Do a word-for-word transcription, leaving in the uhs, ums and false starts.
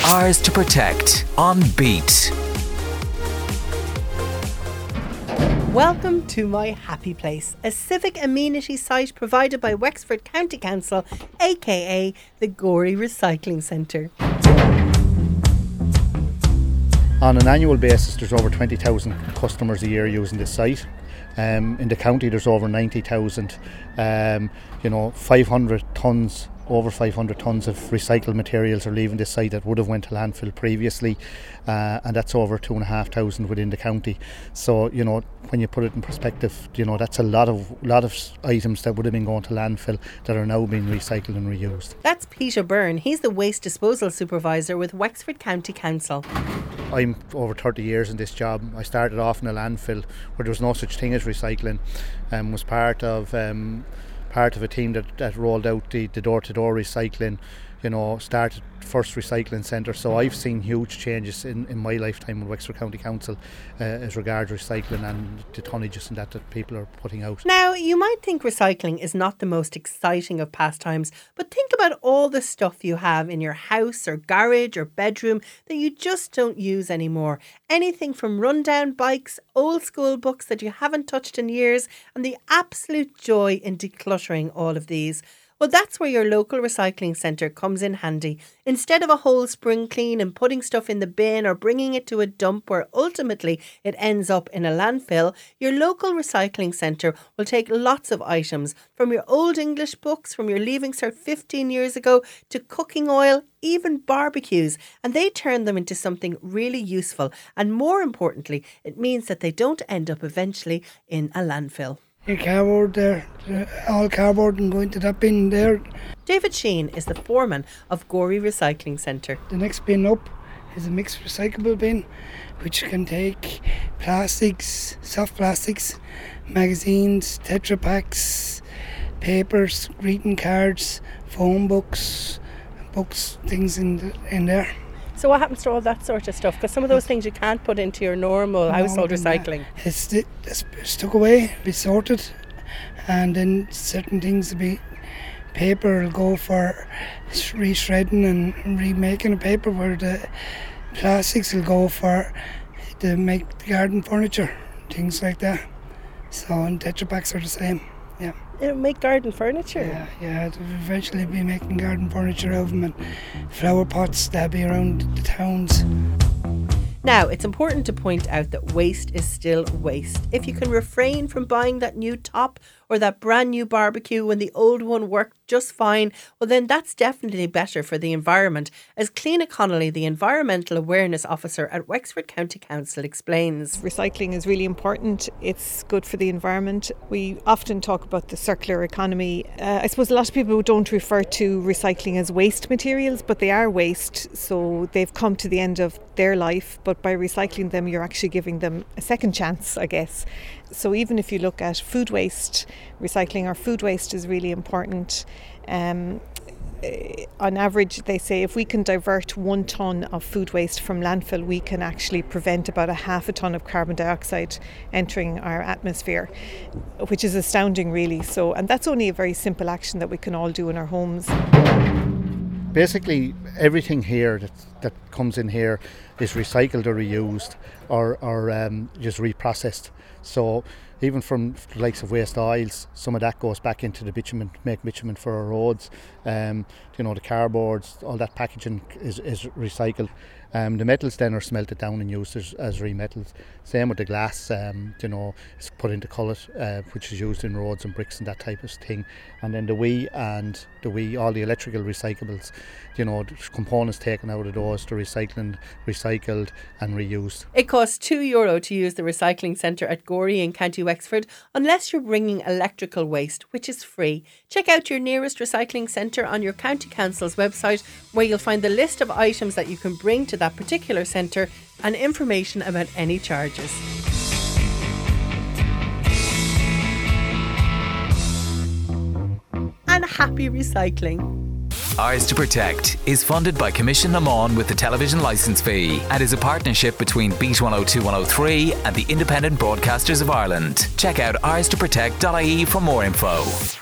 Ours to Protect on Beat. Welcome to My Happy Place, a civic amenity site provided by Wexford County Council, aka the Gorey Recycling Centre. On an annual basis, there's over twenty thousand customers a year using this site. Um, in the county, there's over ninety thousand. Um, you know, five hundred tonnes, over five hundred tonnes of recycled materials are leaving this site that would have went to landfill previously, uh, and that's over two and a half thousand within the county. So, you know, when you put it in perspective, you know, that's a lot of lot of items that would have been going to landfill that are now being recycled and reused. That's Peter Byrne. He's the Waste Disposal Supervisor with Wexford County Council. I'm over thirty years in this job. I started off in a landfill where there was no such thing as recycling, and um, was part of um, part of a team that, that rolled out the, the door-to-door recycling, you know, started first recycling centre. So I've seen huge changes in, in my lifetime with Wexford County Council uh, as regards recycling and the tonnages and that that people are putting out. Now, you might think recycling is not the most exciting of pastimes, but think about all the stuff you have in your house or garage or bedroom that you just don't use anymore. Anything from rundown bikes, old school books that you haven't touched in years, and the absolute joy in decluttering all of these. Well, that's where your local recycling centre comes in handy. Instead of a whole spring clean and putting stuff in the bin or bringing it to a dump where ultimately it ends up in a landfill, your local recycling centre will take lots of items, from your old English books, from your Leaving Cert fifteen years ago, to cooking oil, even barbecues, and they turn them into something really useful. And more importantly, it means that they don't end up eventually in a landfill. Your cardboard there, all cardboard, and go into that bin there. David Sheen is the foreman of Gorey Recycling Centre. The next bin up is a mixed recyclable bin, which can take plastics, soft plastics, magazines, Tetra Paks, papers, greeting cards, phone books, books, things in the, in there. So what happens to all that sort of stuff? Because some of those things you can't put into your normal no, household recycling. It's, it's stuck away, be sorted, and then certain things will be, paper will go for reshredding and remaking of paper, where the plastics will go for to make the garden furniture, things like that. So, and Tetra Paks are the same, yeah. It'll make garden furniture? Yeah, yeah, it'll eventually be making garden furniture of them, and flower pots that'll be around the towns. Now, it's important to point out that waste is still waste. If you can refrain from buying that new top or that brand new barbecue when the old one worked just fine, well then that's definitely better for the environment, as Cliona Connolly, the Environmental Awareness Officer at Wexford County Council, explains. Recycling is really important. It's good for the environment. We often talk about the circular economy. Uh, I suppose a lot of people don't refer to recycling as waste materials, but they are waste, so they've come to the end of their life, but by recycling them you're actually giving them a second chance, I guess. So even if you look at food waste, recycling our food waste is really important. Um, on average, they say if we can divert one tonne of food waste from landfill, we can actually prevent about a half a tonne of carbon dioxide entering our atmosphere, which is astounding really. So, and that's only a very simple action that we can all do in our homes. Basically, everything here that that comes in here is recycled or reused or, or um, just reprocessed. So even from the likes of waste oils, some of that goes back into the bitumen, make bitumen for our roads. Um, you know, the cardboards, all that packaging is, is recycled. Um, the metals then are smelted down and used as, as remetals. Same with the glass, um, you know, it's put into cullet, uh, which is used in roads and bricks and that type of thing. And then the wee and the wee, all the electrical recyclables, you know, the components taken out of those, the recycling, recycled and reused. It costs two euro to use the recycling centre at Gorey in County Wexford, unless you're bringing electrical waste, which is free. Check out your nearest recycling centre on your County Council's website, where you'll find the list of items that you can bring to that particular centre and information about any charges. And happy recycling. Ours to Protect is funded by Commission Amon with the television licence fee and is a partnership between Beat one oh two one oh three and the Independent Broadcasters of Ireland. Check out ours to protect dot I E for more info.